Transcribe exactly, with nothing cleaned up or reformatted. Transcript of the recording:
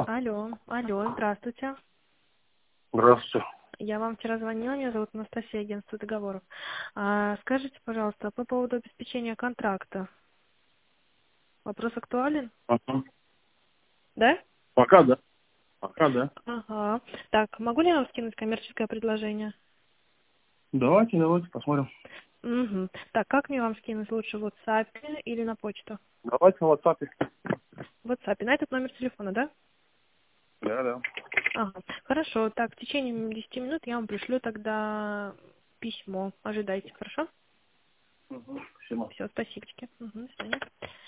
Алло. Алло, алло, здравствуйте. Здравствуйте. Я вам вчера звонила, меня зовут Анастасия, агентство договоров. А, скажите, пожалуйста, по поводу обеспечения контракта. Вопрос актуален? Ага. Да? Пока да. Пока да. Ага. Так, могу ли я вам скинуть коммерческое предложение? Давайте, давайте посмотрим. Угу. Так, как мне вам скинуть лучше, в WhatsApp или на почту? Давайте на WhatsApp. В WhatsApp, на этот номер телефона, да? Да, да. Ага. Хорошо, так, в течение десяти минут я вам пришлю тогда письмо. Ожидайте, хорошо? Угу. Спасибо. Все, спасибо. Угу, до свидания.